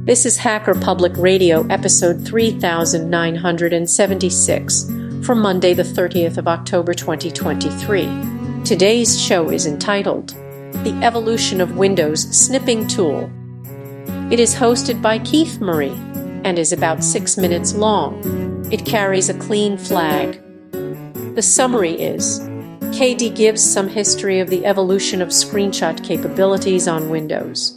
This is Hacker Public Radio, episode 3976, from Monday, the 30th of October, 2023. Today's show is entitled, The Evolution of Windows Snipping Tool. It is hosted by Keith Murray and is about 6 minutes long. It carries a clean flag. The summary is, KD gives some history of the evolution of screenshot capabilities on Windows.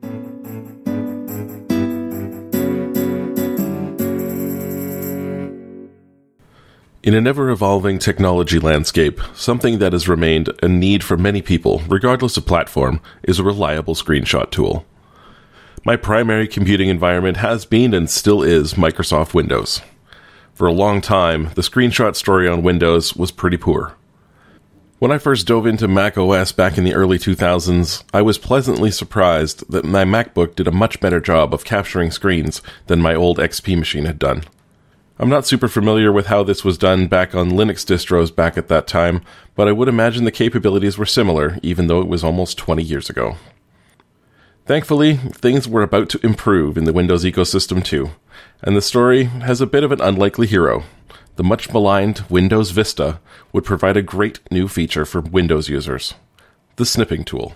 In an ever-evolving technology landscape, something that has remained a need for many people, regardless of platform, is a reliable screenshot tool. My primary computing environment has been and still is Microsoft Windows. For a long time, the screenshot story on Windows was pretty poor. When I first dove into Mac OS back in the early 2000s, I was pleasantly surprised that my MacBook did a much better job of capturing screens than my old XP machine had done. I'm not super familiar with how this was done back on Linux distros back at that time, but I would imagine the capabilities were similar, even though it was almost 20 years ago. Thankfully, things were about to improve in the Windows ecosystem too, and the story has a bit of an unlikely hero. The much maligned Windows Vista would provide a great new feature for Windows users, the snipping tool.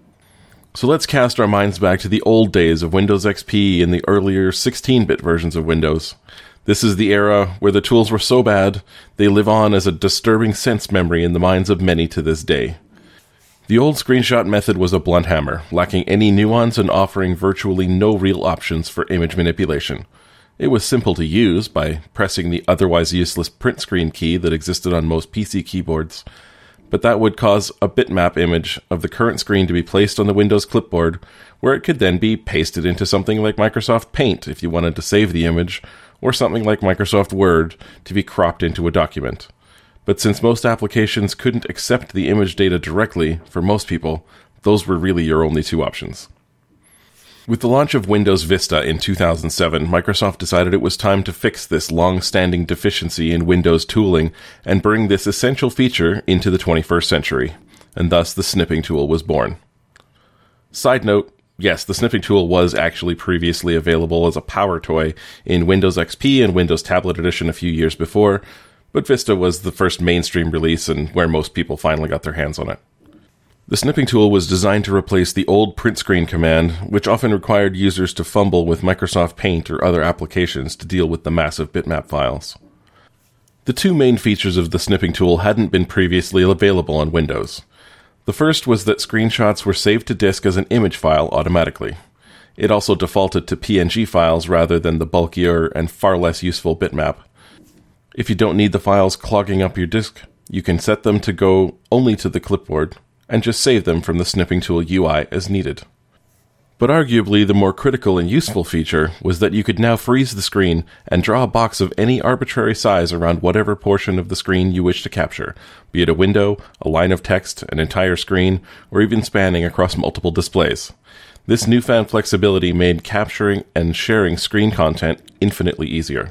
So let's cast our minds back to the old days of Windows XP and the earlier 16-bit versions of Windows. This is the era where the tools were so bad, they live on as a disturbing sense memory in the minds of many to this day. The old screenshot method was a blunt hammer, lacking any nuance and offering virtually no real options for image manipulation. It was simple to use by pressing the otherwise useless print screen key that existed on most PC keyboards, but that would cause a bitmap image of the current screen to be placed on the Windows clipboard, where it could then be pasted into something like Microsoft Paint if you wanted to save the image, or something like Microsoft Word to be cropped into a document. But since most applications couldn't accept the image data directly, for most people, those were really your only two options. With the launch of Windows Vista in 2007, Microsoft decided it was time to fix this long-standing deficiency in Windows tooling and bring this essential feature into the 21st century, and thus the snipping tool was born. Side note, yes, the snipping tool was actually previously available as a power toy in Windows XP and Windows Tablet Edition a few years before, but Vista was the first mainstream release and where most people finally got their hands on it. The snipping tool was designed to replace the old print screen command, which often required users to fumble with Microsoft Paint or other applications to deal with the massive bitmap files. The two main features of the snipping tool hadn't been previously available on Windows. The first was that screenshots were saved to disk as an image file automatically. It also defaulted to PNG files rather than the bulkier and far less useful bitmap. If you don't need the files clogging up your disk, you can set them to go only to the clipboard and just save them from the snipping tool UI as needed. But arguably the more critical and useful feature was that you could now freeze the screen and draw a box of any arbitrary size around whatever portion of the screen you wish to capture, be it a window, a line of text, an entire screen, or even spanning across multiple displays. This newfound flexibility made capturing and sharing screen content infinitely easier.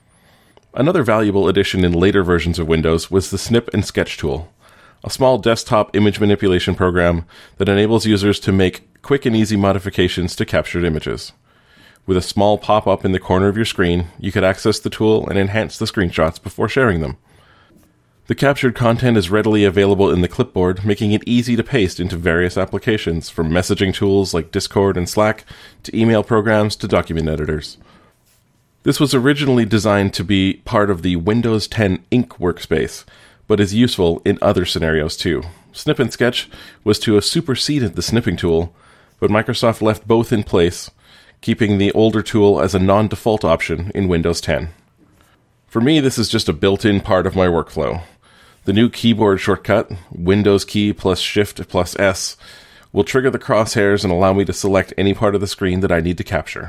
Another valuable addition in later versions of Windows was the Snip and Sketch tool, a small desktop image manipulation program that enables users to make quick and easy modifications to captured images. With a small pop-up in the corner of your screen, you could access the tool and enhance the screenshots before sharing them. The captured content is readily available in the clipboard, making it easy to paste into various applications, from messaging tools like Discord and Slack, to email programs to document editors. This was originally designed to be part of the Windows 10 Ink workspace, but is useful in other scenarios too. Snip and Sketch was to have superseded the snipping tool, but Microsoft left both in place, keeping the older tool as a non-default option in Windows 10. For me, this is just a built-in part of my workflow. The new keyboard shortcut, Windows key plus Shift plus S, will trigger the crosshairs and allow me to select any part of the screen that I need to capture.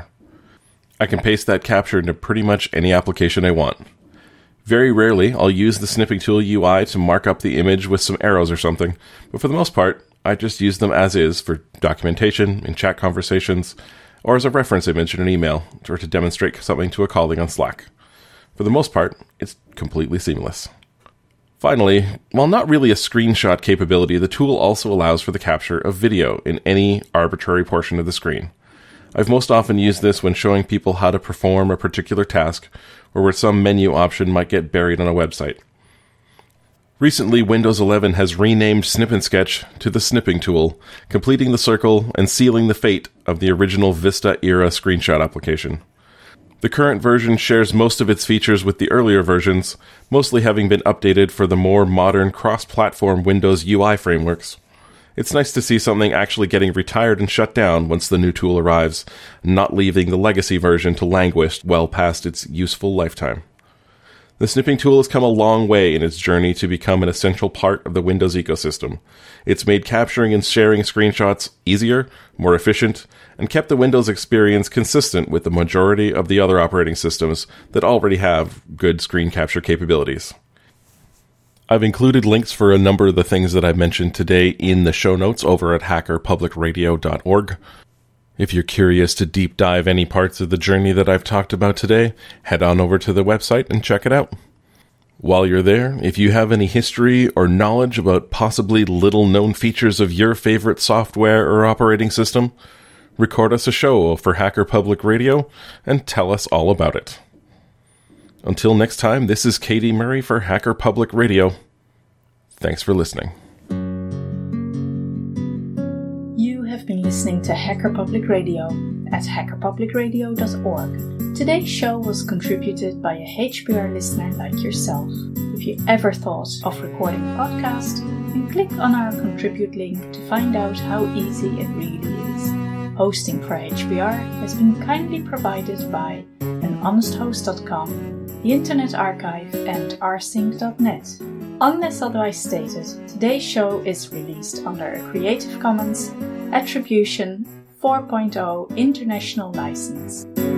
I can paste that capture into pretty much any application I want. Very rarely, I'll use the snipping tool UI to mark up the image with some arrows or something, but for the most part, I just use them as is for documentation, in chat conversations, or as a reference image in an email, or to demonstrate something to a colleague on Slack. For the most part, it's completely seamless. Finally, while not really a screenshot capability, the tool also allows for the capture of video in any arbitrary portion of the screen. I've most often used this when showing people how to perform a particular task, or where some menu option might get buried on a website. Recently, Windows 11 has renamed Snip and Sketch to the Snipping Tool, completing the circle and sealing the fate of the original Vista-era screenshot application. The current version shares most of its features with the earlier versions, mostly having been updated for the more modern cross-platform Windows UI frameworks. It's nice to see something actually getting retired and shut down once the new tool arrives, not leaving the legacy version to languish well past its useful lifetime. The snipping tool has come a long way in its journey to become an essential part of the Windows ecosystem. It's made capturing and sharing screenshots easier, more efficient, and kept the Windows experience consistent with the majority of the other operating systems that already have good screen capture capabilities. I've included links for a number of the things that I've mentioned today in the show notes over at hackerpublicradio.org. If you're curious to deep dive any parts of the journey that I've talked about today, head on over to the website and check it out. While you're there, if you have any history or knowledge about possibly little-known features of your favorite software or operating system, record us a show for Hacker Public Radio and tell us all about it. Until next time, this is Katie Murray for Hacker Public Radio. Thanks for listening. You have been listening to Hacker Public Radio at hackerpublicradio.org. Today's show was contributed by a HPR listener like yourself. If you ever thought of recording a podcast, then click on our contribute link to find out how easy it really is. Hosting for HPR has been kindly provided by anhonesthost.com, the Internet Archive, and rsync.net. Unless otherwise stated, today's show is released under a Creative Commons Attribution 4.0 International License.